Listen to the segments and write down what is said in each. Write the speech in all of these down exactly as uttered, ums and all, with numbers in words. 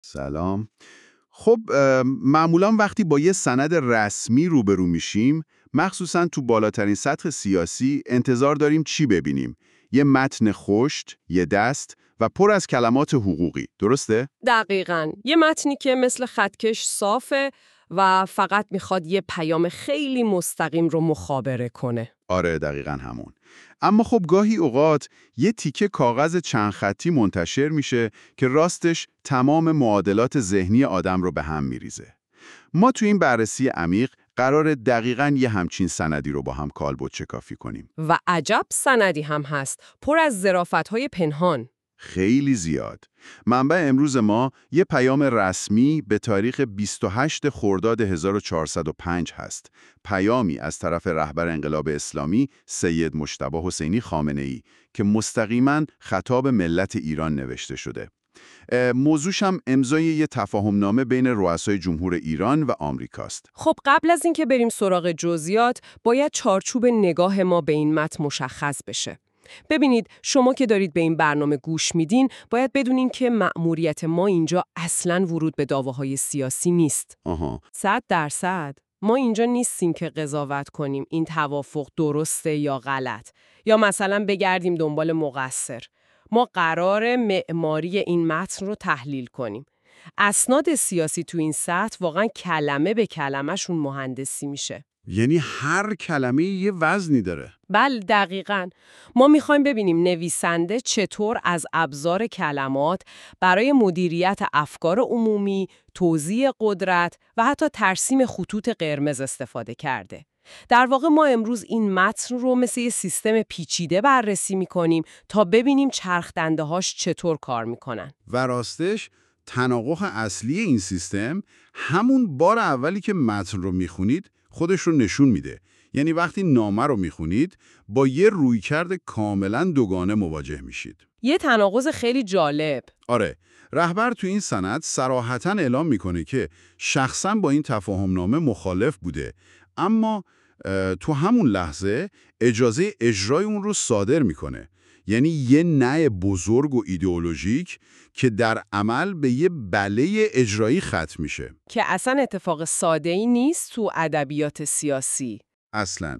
سلام. خب اه، معمولا وقتی با یه سند رسمی روبرو میشیم، مخصوصا تو بالاترین سطح سیاسی، انتظار داریم چی ببینیم؟ یه متن خشت، یه دست و پر از کلمات حقوقی، درسته؟ دقیقاً. یه متنی که مثل خطکش صافه و فقط میخواد یه پیام خیلی مستقیم رو مخابره کنه. آره دقیقاً همون. اما خب گاهی اوقات یه تیکه کاغذ چند خطی منتشر میشه که راستش تمام معادلات ذهنی آدم رو به هم میریزه. ما تو این بررسی عمیق قرار دقیقاً یه همچین سندی رو با هم کالبد شکافی کنیم. و عجب سندی هم هست، پر از ظرافت‌های پنهان. خیلی زیاد. منبع امروز ما یه پیام رسمی به تاریخ بیست و هشتم خرداد هزار و چهارصد و پنج هست. پیامی از طرف رهبر انقلاب اسلامی سید مجتبی حسینی خامنه‌ای که مستقیما خطاب ملت ایران نوشته شده. اه، موضوعش هم امضای یه تفاهمنامه بین رؤسای جمهور ایران و آمریکاست. خب قبل از اینکه بریم سراغ جزئیات، باید چارچوب نگاه ما به این متن مشخص بشه. ببینید، شما که دارید به این برنامه گوش میدین، باید بدونین که مأموریت ما اینجا اصلاً ورود به دعواهای سیاسی نیست. آها. صد درصد. ما اینجا نیستیم که قضاوت کنیم این توافق درسته یا غلط، یا مثلا بگردیم دنبال مقصر. ما قرار معماری این متن رو تحلیل کنیم. اسناد سیاسی تو این سطح واقعا کلمه به کلمه‌شون مهندسی میشه. یعنی هر کلمه یه وزنی داره. بله دقیقاً. ما میخوایم ببینیم نویسنده چطور از ابزار کلمات برای مدیریت افکار عمومی، توزیع قدرت و حتی ترسیم خطوط قرمز استفاده کرده. در واقع ما امروز این متن رو مثل یه سیستم پیچیده بررسی میکنیم تا ببینیم چرخ دنده هاش چطور کار میکنن. و راستش تناقض اصلی این سیستم همون بار اولی که متن رو میخونید خودش رو نشون میده. یعنی وقتی نامه رو میخونید با یه رویکرد کاملا دوگانه مواجه میشید. یه تناقض خیلی جالب. آره، رهبر تو این سند صراحتاً اعلام میکنه که شخصاً با این تفاهمنامه مخالف بوده، اما تو همون لحظه اجازه اجرای اون رو صادر میکنه. یعنی یه نه بزرگ و ایدئولوژیک که در عمل به یه بله اجرایی ختم میشه. که اصلا اتفاق ساده‌ای نیست تو ادبیات سیاسی. اصلاً.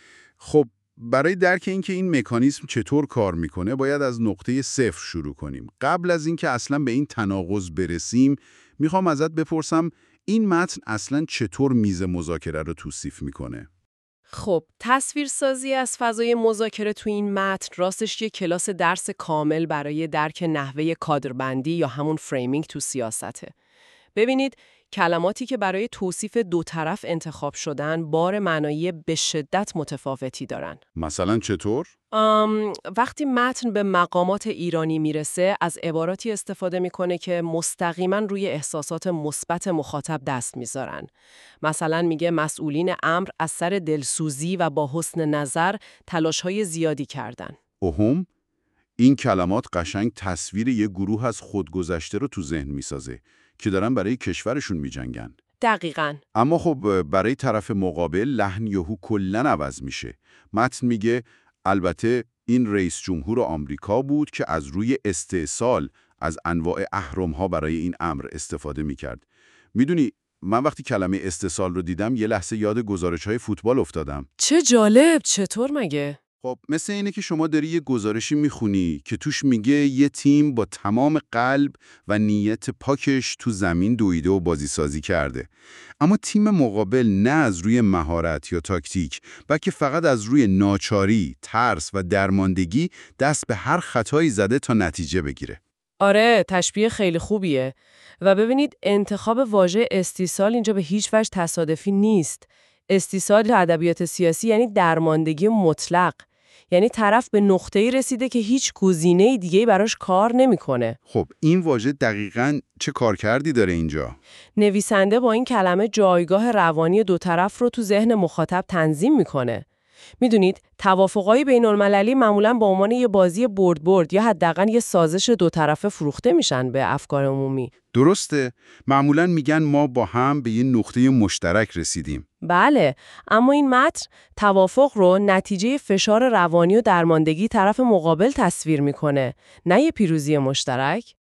خب برای درک اینکه این مکانیزم چطور کار میکنه باید از نقطه صفر شروع کنیم. قبل از اینکه اصلاً به این تناقض برسیم میخوام ازت بپرسم این متن اصلاً چطور میز مذاکره رو توصیف میکنه؟ خب تصویرسازی از فضای مذاکره تو این متن راستش یه کلاس درس کامل برای درک نحوه کادربندی یا همون فریمینگ تو سیاسته. ببینید، کلماتی که برای توصیف دو طرف انتخاب شدن بار معنایی به شدت متفاوتی دارن. مثلا چطور؟ ام، وقتی متن به مقامات ایرانی میرسه از عباراتی استفاده میکنه که مستقیما روی احساسات مثبت مخاطب دست میذارن. مثلا میگه مسئولین امر از سر دلسوزی و با حسن نظر تلاش‌های زیادی کردن. اوهم، این کلمات قشنگ تصویر یه گروه از خودگذشته رو تو ذهن میسازه که دارن برای کشورشون میجنگن. دقیقاً. اما خب برای طرف مقابل لحن یهو کلاً عوض میشه. متن میگه البته این رئیس جمهور آمریکا بود که از روی استحصال از انواع اهرم‌ها برای این امر استفاده میکرد. میدونی من وقتی کلمه استحصال رو دیدم یه لحظه یاد گزارش‌های فوتبال افتادم. چه جالب، چطور مگه؟ خب مثل اینه که شما داری یه گزارشی میخونی که توش میگه یه تیم با تمام قلب و نیت پاکش تو زمین دویده و بازی سازی کرده. اما تیم مقابل نه از روی مهارت یا تاکتیک، بلکه فقط از روی ناچاری، ترس و درماندگی دست به هر خطایی زده تا نتیجه بگیره. آره، تشبیه خیلی خوبیه. و ببینید انتخاب واژه استیصال اینجا به هیچ وجه تصادفی نیست. استیصال در ادبیات سیاسی یعنی درماندگی مطلق. یعنی طرف به نقطه‌ای رسیده که هیچ گزینه‌ای دیگه‌ای براش کار نمی‌کنه. خب این واژه دقیقاً چه کارکردی داره اینجا؟ نویسنده با این کلمه جایگاه روانی دو طرف رو تو ذهن مخاطب تنظیم می‌کنه. میدونید توافقای بین‌المللی معمولاً به عنوان یه بازی برد برد یا حداقل یه سازش دو طرفه فروخته میشن به افکار عمومی. درسته، معمولاً میگن ما با هم به یه نقطه مشترک رسیدیم. بله، اما این متن توافق رو نتیجه فشار روانی و درماندگی طرف مقابل تصویر میکنه، نه یه پیروزی مشترک.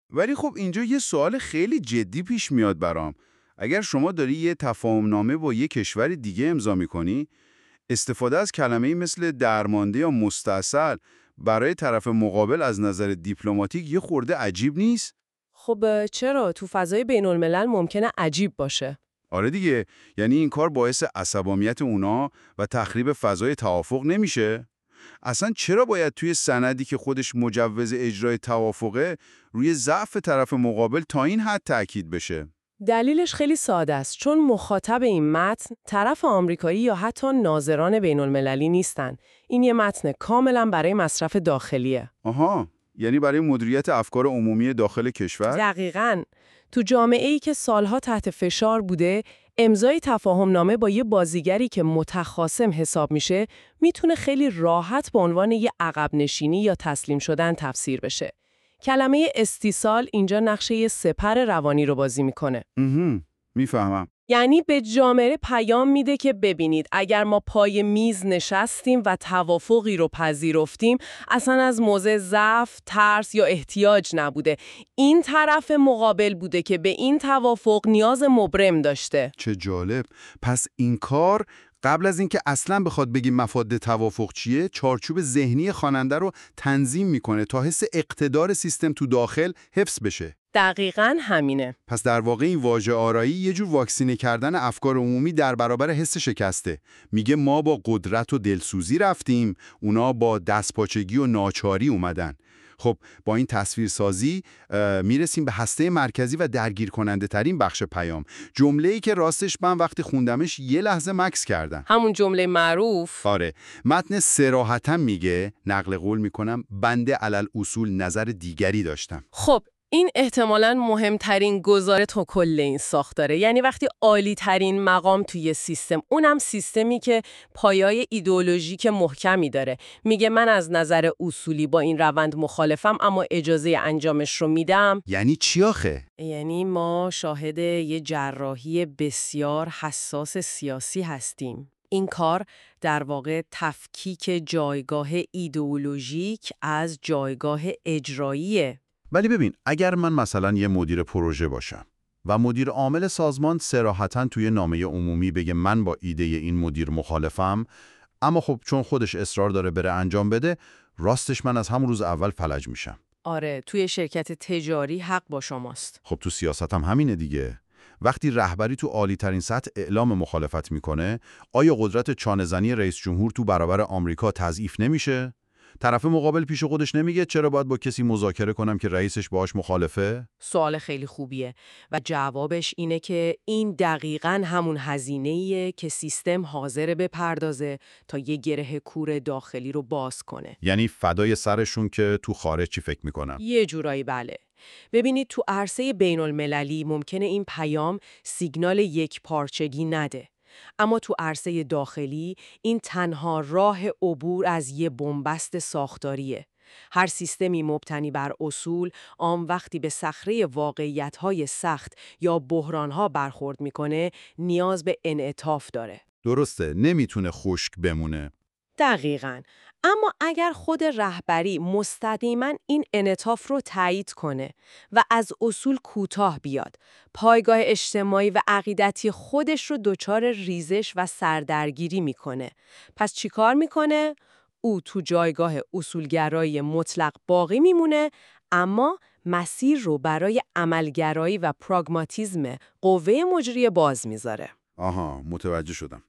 ولی خب اینجا یه سوال خیلی جدی پیش میاد برام. اگر شما داری یه تفاهمنامه با یه کشور دیگه امضا می‌کنی، استفاده از کلمه‌ای مثل درمانده یا مستاصل برای طرف مقابل از نظر دیپلماتیک یه خورده عجیب نیست؟ خب چرا؟ تو فضای بین الملل ممکنه عجیب باشه. آره دیگه، یعنی این کار باعث عصبانیت اونا و تخریب فضای توافق نمیشه؟ اصلا چرا باید توی سندی که خودش مجوز اجرای توافقه روی ضعف طرف مقابل تا این حد تأکید بشه؟ دلیلش خیلی ساده است، چون مخاطب این متن طرف آمریکایی یا حتی ناظران بین المللی نیستن. این یه متن کاملا برای مصرف داخلیه. آها، یعنی برای مدیریت افکار عمومی داخل کشور؟ دقیقاً. تو جامعه‌ای که سالها تحت فشار بوده، امضای تفاهمنامه با یه بازیگری که متخاصم حساب میشه، میتونه خیلی راحت به عنوان یه عقب نشینی یا تسلیم شدن تفسیر بشه. کلمه استیصال اینجا نقشه یه سپر روانی رو بازی میکنه. اها، میفهمم. یعنی به جامعه پیام میده که ببینید اگر ما پای میز نشستیم و توافقی رو پذیرفتیم، اصلا از موضع ضعف، ترس یا احتیاج نبوده. این طرف مقابل بوده که به این توافق نیاز مبرم داشته. چه جالب. پس این کار قبل از اینکه اصلا بخواد بگیم مفاد توافق چیه، چارچوب ذهنی خواننده رو تنظیم میکنه تا حس اقتدار سیستم تو داخل حفظ بشه. دقیقاً همینه. پس در واقع این واژه آرایی یه جور واکسینه کردن افکار عمومی در برابر حس شکسته. میگه ما با قدرت و دلسوزی رفتیم، اونا با دستپاچگی و ناچاری اومدن. خب با این تصویرسازی میرسیم به هسته مرکزی و درگیر کننده ترین بخش پیام. جمله‌ای که راستش من وقتی خوندمش یه لحظه مکث کردم. همون جمله معروف. آره، متن صراحتاً میگه، نقل قول میکنم، بنده علل اصول نظر دیگری داشتم. خب این احتمالاً مهمترین گزاره تو کل این ساختاره. یعنی وقتی عالی ترین مقام توی سیستم، اونم سیستمی که پایه‌های ایدئولوژیک محکمی داره، میگه من از نظر اصولی با این روند مخالفم اما اجازه انجامش رو میدم. یعنی چی آخه؟ یعنی ما شاهد یه جراحی بسیار حساس سیاسی هستیم. این کار در واقع تفکیک جایگاه ایدئولوژیک از جایگاه اجراییه. ولی ببین، اگر من مثلا یه مدیر پروژه باشم و مدیر عامل سازمان صراحتاً توی نامه عمومی بگه من با ایده این مدیر مخالفم، اما خب چون خودش اصرار داره بره انجام بده، راستش من از همون روز اول فلج میشم. آره، توی شرکت تجاری حق با شماست. خب تو سیاست هم همینه دیگه. وقتی رهبری تو عالی ترین سطح اعلام مخالفت میکنه، آیا قدرت چانه‌زنی رئیس جمهور تو برابر آمریکا تضعیف نمیشه؟ طرف مقابل پیش خودش نمیگه چرا باید با کسی مذاکره کنم که رئیسش باهاش مخالفه؟ سوال خیلی خوبیه و جوابش اینه که این دقیقاً همون هزینه‌ایه که سیستم حاضر بپردازه تا یه گره کور داخلی رو باز کنه. یعنی فدای سرشون که تو خارج چی فکر میکنن؟ یه جورایی بله. ببینید تو عرصه بین المللی ممکنه این پیام سیگنال یک پارچگی نده. اما تو عرصه داخلی این تنها راه عبور از یه بنبست ساختاریه. هر سیستمی مبتنی بر اصول عام وقتی به صخره واقعیت‌های سخت یا بحران‌ها برخورد میکنه نیاز به انعطاف داره. درسته، نمیتونه خشک بمونه. دقیقاً. اما اگر خود رهبری مستقیما این انعطاف رو تایید کنه و از اصول کوتاه بیاد، پایگاه اجتماعی و عقیدتی خودش رو دچار ریزش و سردرگیری میکنه. پس چیکار میکنه؟ او تو جایگاه اصولگرایی مطلق باقی میمونه، اما مسیر رو برای عملگرایی و پراگماتیسم قوه مجریه باز میذاره. آها، متوجه شدم.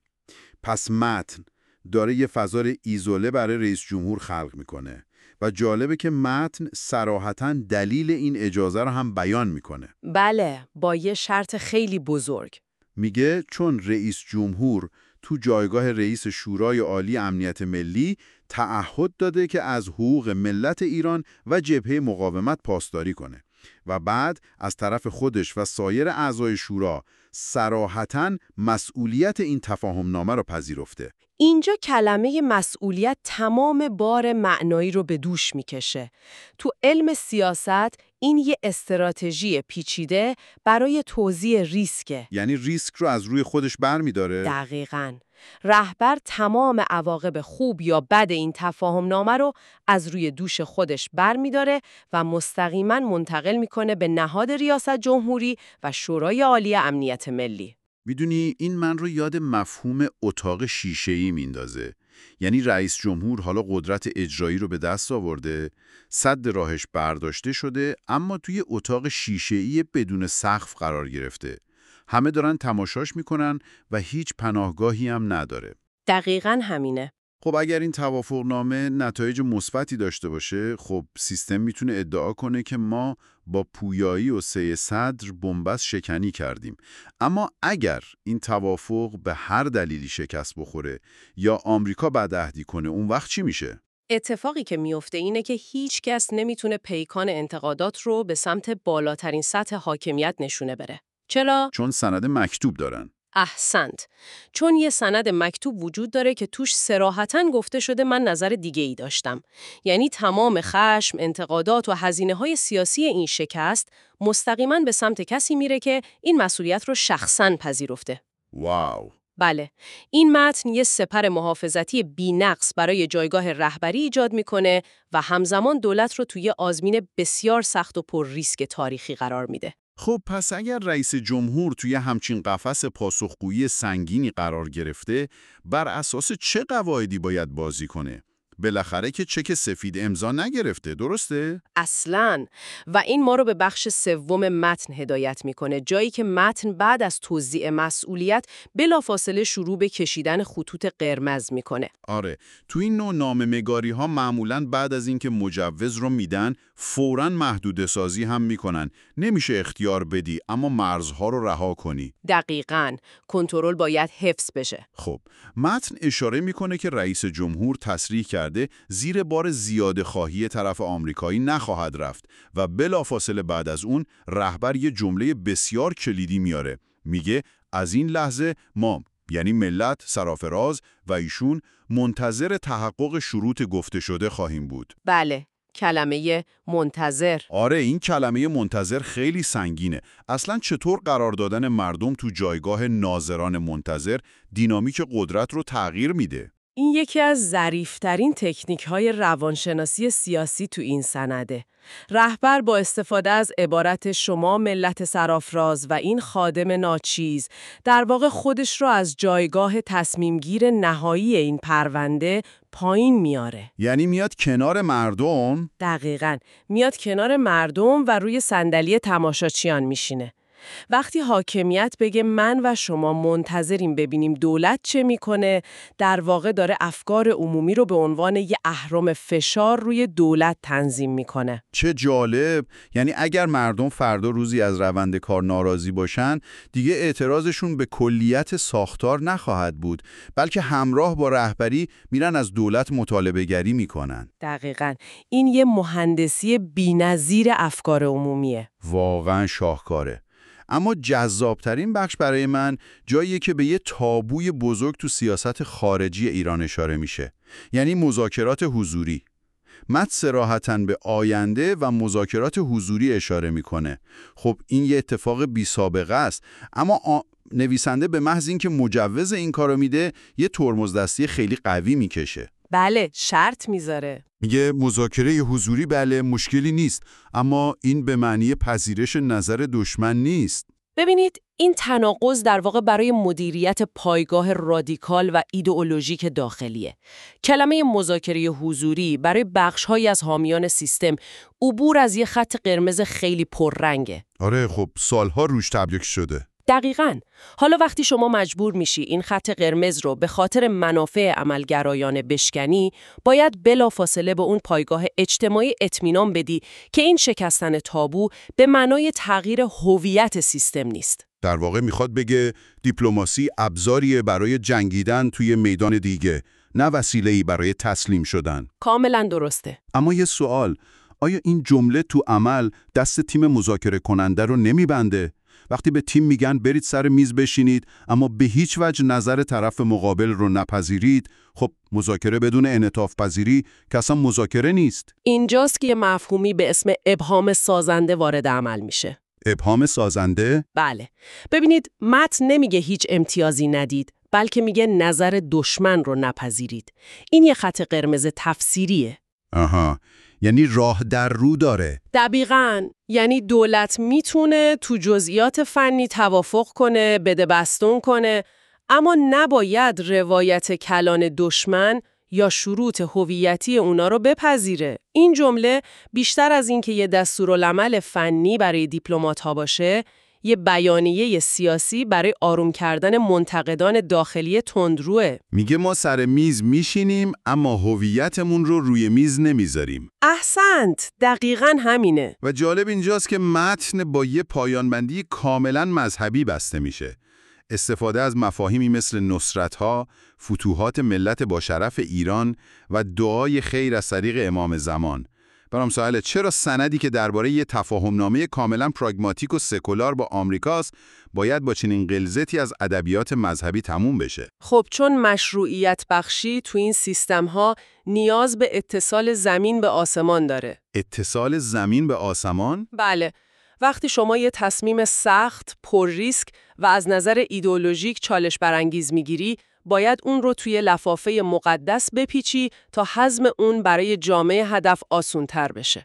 پس متن داره یه فضا ایزوله برای رئیس جمهور خلق میکنه و جالبه که متن صراحتاً دلیل این اجازه رو هم بیان میکنه. بله، با یه شرط خیلی بزرگ. میگه چون رئیس جمهور تو جایگاه رئیس شورای عالی امنیت ملی تعهد داده که از حقوق ملت ایران و جبهه مقاومت پاسداری کنه و بعد از طرف خودش و سایر اعضای شورا صراحتاً مسئولیت این تفاهمنامه را پذیرفته. اینجا کلمه مسئولیت تمام بار معنایی رو به دوش میکشه. تو علم سیاست این یه استراتژی پیچیده برای توزیع ریسکه. یعنی ریسک رو از روی خودش برمی‌داره؟ دقیقاً. رهبر تمام عواقب خوب یا بد این تفاهم نامه رو از روی دوش خودش برمی‌داره و مستقیما منتقل میکنه به نهاد ریاست جمهوری و شورای عالی امنیت ملی. میدونی این من رو یاد مفهوم اتاق شیشه‌ای میندازه. یعنی رئیس جمهور حالا قدرت اجرایی رو به دست آورده، سد راهش برداشته شده، اما توی اتاق شیشه‌ای بدون سقف قرار گرفته. همه دارن تماشاش میکنن و هیچ پناهگاهی هم نداره. دقیقاً همینه. خب اگر این توافقنامه نتایج مثبتی داشته باشه، خب سیستم میتونه ادعا کنه که ما با پویایی و سعی صدر بنبست شکنی کردیم. اما اگر این توافق به هر دلیلی شکست بخوره یا آمریکا بدعهدی کنه، اون وقت چی میشه؟ اتفاقی که میفته اینه که هیچ کس نمیتونه پیکان انتقادات رو به سمت بالاترین سطح حاکمیت نشونه بره. چرا؟ چون سند مکتوب دارن. احسنت. چون یه سند مکتوب وجود داره که توش صراحتاً گفته شده من نظر دیگه ای داشتم. یعنی تمام خشم، انتقادات و هزینه‌های سیاسی این شکست مستقیماً به سمت کسی میره که این مسئولیت رو شخصاً پذیرفته. واو. بله، این متن یه سپر محافظتی بی‌نقص برای جایگاه رهبری ایجاد میکنه و همزمان دولت رو توی آزمین بسیار سخت و پر ریسک تاریخی قرار میده. خب پس اگر رئیس جمهور توی همچین قفس پاسخگویی سنگینی قرار گرفته، بر اساس چه قواعدی باید بازی کنه؟ بالاخره که چک سفید امضا نگرفته، درسته؟ اصلاً. و این ما رو به بخش سوم متن هدایت میکنه، جایی که متن بعد از توزیع مسئولیت بلافاصله شروع به کشیدن خطوط قرمز میکنه. آره، تو این نوع نامه‌نگاری ها معمولاً بعد از اینکه مجوز رو میدن، فوراً محدوده سازی هم میکنن. نمیشه اختیار بدی اما مرزها رو رها کنی. دقیقاً. کنترل باید حفظ بشه. خب، متن اشاره میکنه که رئیس جمهور تصریح کرده زیر بار زیاده خواهی طرف آمریکایی نخواهد رفت و بلافاصله بعد از اون رهبر یه جمله بسیار کلیدی میاره. میگه از این لحظه ما، یعنی ملت، سرافراز و ایشون منتظر تحقق شروط گفته شده خواهیم بود. بله، کلمه منتظر. آره، این کلمه منتظر خیلی سنگینه. اصلا چطور قرار دادن مردم تو جایگاه ناظران منتظر دینامیک قدرت رو تغییر میده؟ این یکی از ظریف‌ترین تکنیک‌های روانشناسی سیاسی تو این سنده. رهبر با استفاده از عبارت شما ملت سرافراز و این خادم ناچیز در واقع خودش رو از جایگاه تصمیمگیر نهایی این پرونده پایین میاره. یعنی میاد کنار مردم؟ دقیقاً. میاد کنار مردم و روی صندلی تماشاچیان میشینه. وقتی حاکمیت بگه من و شما منتظریم ببینیم دولت چه میکنه، در واقع داره افکار عمومی رو به عنوان یه اهرم فشار روی دولت تنظیم میکنه. چه جالب! یعنی اگر مردم فردا روزی از روند کار ناراضی باشن، دیگه اعتراضشون به کلیت ساختار نخواهد بود، بلکه همراه با رهبری میرن از دولت مطالبه گری میکنن. دقیقاً. این یه مهندسی بی‌نظیر افکار عمومیه. واقعا شاهکاره. اما جذابترین بخش برای من جاییه که به یه تابوی بزرگ تو سیاست خارجی ایران اشاره میشه. یعنی مذاکرات حضوری. متن صراحتاً به آینده و مذاکرات حضوری اشاره میکنه. خب این یه اتفاق بی سابقه است، اما آ... نویسنده به محض اینکه مجوز این کارو میده، یه ترمزدستی خیلی قوی میکشه. بله، شرط میذاره. میگه مذاکره حضوری بله مشکلی نیست، اما این به معنی پذیرش نظر دشمن نیست. ببینید، این تناقض در واقع برای مدیریت پایگاه رادیکال و ایدئولوژیک داخلیه. کلمه مذاکره حضوری برای بخش‌هایی از حامیان سیستم عبور از یه خط قرمز خیلی پررنگه. آره، خب سالها روش تبلیغ شده. دقیقاً. حالا وقتی شما مجبور میشی این خط قرمز رو به خاطر منافع عملگرایانه بشکنی، باید بلافاصله به اون پایگاه اجتماعی اطمینان بدی که این شکستن تابو به معنای تغییر هویت سیستم نیست. در واقع میخواد بگه دیپلماسی ابزاریه برای جنگیدن توی میدان دیگه، نه وسیله‌ای برای تسلیم شدن. کاملاً درسته. اما یه سوال، آیا این جمله تو عمل دست تیم مذاکره کننده رو نمیبنده؟ وقتی به تیم میگن برید سر میز بشینید اما به هیچ وجه نظر طرف مقابل رو نپذیرید، خب مذاکره بدون انعطاف پذیری که اصلا مذاکره نیست. اینجاست که یه مفهومی به اسم ابهام سازنده وارد عمل میشه. ابهام سازنده؟ بله. ببینید، متن نمیگه هیچ امتیازی ندید، بلکه میگه نظر دشمن رو نپذیرید. این یه خط قرمز تفسیریه. آها، یعنی راه در رو داره. دقیقاً. یعنی دولت میتونه تو جزئیات فنی توافق کنه، بده بستون کنه، اما نباید روایت کلان دشمن یا شروط هویتی اونا رو بپذیره. این جمله بیشتر از این که یه دستورالعمل فنی برای دیپلمات‌ها باشه، یه بیانیه سیاسی برای آروم کردن منتقدان داخلی تندروه. میگه ما سر میز میشینیم اما هویتمون رو روی میز نمیذاریم. احسنت، دقیقاً همینه. و جالب اینجاست که متن با یه پایانبندی کاملاً مذهبی بسته میشه. استفاده از مفاهیمی مثل نصرت‌ها، فتوحات ملت با شرف ایران و دعای خیر از طریق امام زمان. برام سواله چرا سندی که درباره یه تفاهمنامه کاملا پراگماتیک و سکولار با آمریکاست باید با چنین غلظتی از ادبیات مذهبی تموم بشه؟ خب چون مشروعیت بخشی تو این سیستم‌ها نیاز به اتصال زمین به آسمان داره. اتصال زمین به آسمان؟ بله. وقتی شما یه تصمیم سخت، پر ریسک و از نظر ایدئولوژیک چالش برانگیز میگیری، باید اون رو توی لفافه مقدس بپیچی تا هضم اون برای جامعه هدف آسون‌تر بشه.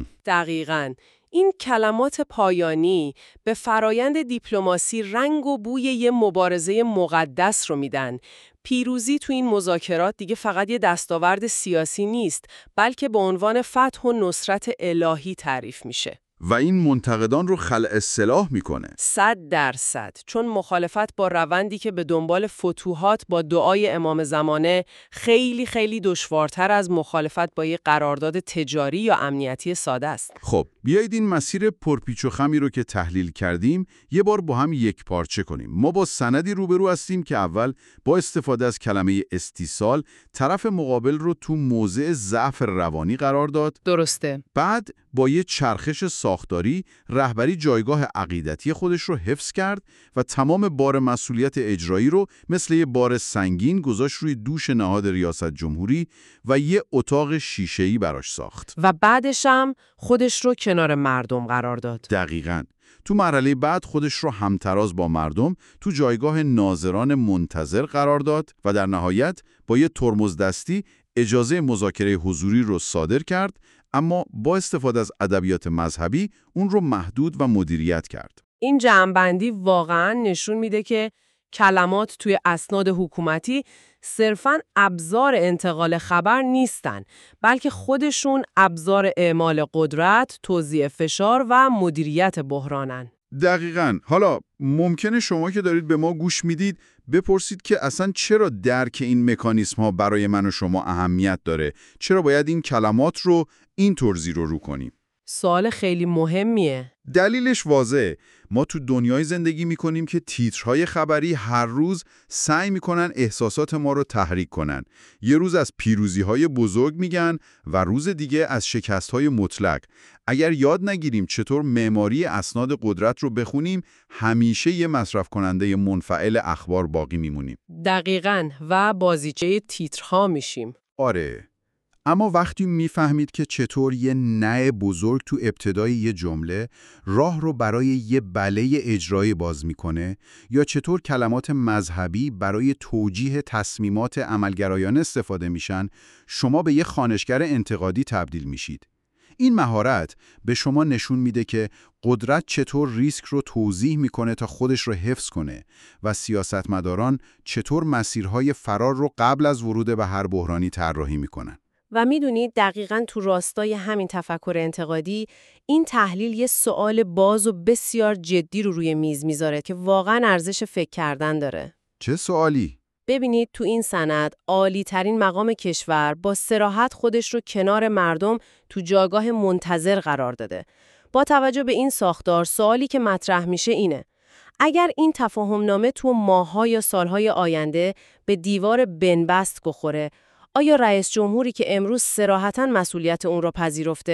دقیقاً. این کلمات پایانی به فرایند دیپلماسی رنگ و بوی یه مبارزه مقدس رو میدن. پیروزی تو این مذاکرات دیگه فقط یه دستاورد سیاسی نیست، بلکه به عنوان فتح و نصرت الهی تعریف میشه. و این منتقدان رو خلع اصطلاح میکنه. صد درصد. چون مخالفت با روندی که به دنبال فتوحات با دعای امام زمانه خیلی خیلی دشوارتر از مخالفت با یک قرارداد تجاری یا امنیتی ساده است. خب بیایید این مسیر پرپیچ و خمی رو که تحلیل کردیم یه بار با هم یک پارچه کنیم. ما با سندی روبرو هستیم که اول با استفاده از کلمه استیصال طرف مقابل رو تو موضع ضعف روانی قرار داد. درسته. بعد با یه چرخش ساختاری رهبری جایگاه عقیدتی خودش رو حفظ کرد و تمام بار مسئولیت اجرایی رو مثل یه بار سنگین گذاشت روی دوش نهاد ریاست جمهوری و یه اتاق شیشه‌ای براش ساخت. و بعدش هم خودش رو کنار مردم قرار داد. دقیقاً. تو مرحله بعد خودش رو همتراز با مردم تو جایگاه ناظران منتظر قرار داد و در نهایت با یه ترمز دستی اجازه مذاکره حضوری رو صادر کرد، اما با استفاده از ادبیات مذهبی اون رو محدود و مدیریت کرد. این جمع‌بندی واقعاً نشون میده که کلمات توی اسناد حکومتی صرفاً ابزار انتقال خبر نیستن، بلکه خودشون ابزار اعمال قدرت، توزیع فشار و مدیریت بحرانن. دقیقاً. حالا ممکنه شما که دارید به ما گوش میدید بپرسید که اصلا چرا درک این مکانیسم ها برای من و شما اهمیت داره؟ چرا باید این کلمات رو اینطور زیر و رو کنیم؟ سوال خیلی مهمیه. دلیلش واضحه. ما تو دنیای زندگی میکنیم که تیترهای خبری هر روز سعی میکنن احساسات ما رو تحریک کنن. یه روز از پیروزی‌های بزرگ میگن و روز دیگه از شکست‌های مطلق. اگر یاد نگیریم چطور معماری اسناد قدرت رو بخونیم، همیشه یه مصرف کننده منفعل اخبار باقی میمونیم. دقیقاً. و بازیچه تیترها میشیم. آره. اما وقتی میفهمید که چطور یه نه بزرگ تو ابتدای یه جمله راه رو برای یه بله اجرایی باز میکنه، یا چطور کلمات مذهبی برای توجیه تصمیمات عملگرایانه استفاده میشن، شما به یه خوانشگر انتقادی تبدیل میشید. این مهارت به شما نشون میده که قدرت چطور ریسک رو توضیح میکنه تا خودش رو حفظ کنه و سیاستمداران چطور مسیرهای فرار رو قبل از ورود به هر بحرانی طراحی میکنن. و میدونید دقیقاً تو راستای همین تفکر انتقادی این تحلیل یه سوال باز و بسیار جدی رو روی میز میذاره که واقعاً ارزش فکر کردن داره. چه سوالی؟ ببینید تو این سند عالی ترین مقام کشور با صراحت خودش رو کنار مردم تو جایگاه منتظر قرار داده. با توجه به این ساختار سوالی که مطرح میشه اینه: اگر این تفاهمنامه تو ماه‌ها یا سالهای آینده به دیوار بنبست بخوره، آیا رئیس جمهوری که امروز صراحتاً مسئولیت اون را پذیرفته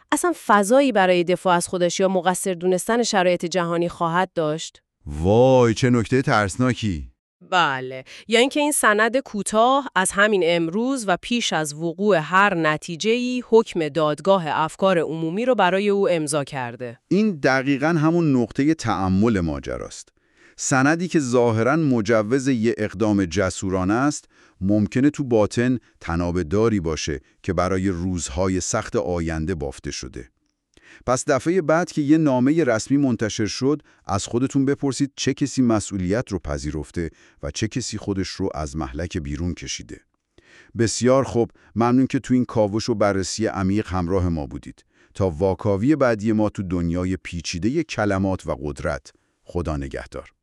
اصلا فضایی برای دفاع از خودش یا مقصر دونستن شرایط جهانی خواهد داشت؟ وای چه نکته ترسناکی. بله، یا اینکه این سند کوتاه از همین امروز و پیش از وقوع هر نتیجه‌ای حکم دادگاه افکار عمومی رو برای او امضا کرده. این دقیقاً همون نقطه تأمل ماجراست. سندی که ظاهراً مجوز یه اقدام جسورانه است، ممکنه تو باطن تنابه‌داری باشه که برای روزهای سخت آینده بافته شده. پس دفعه بعد که یه نامه رسمی منتشر شد، از خودتون بپرسید چه کسی مسئولیت رو پذیرفته و چه کسی خودش رو از مهلک بیرون کشیده. بسیار خوب، ممنون که تو این کاوش و بررسی عمیق همراه ما بودید. تا واکاوی بعدی ما تو دنیای پیچیده کلمات و قدرت. خدا نگهدار.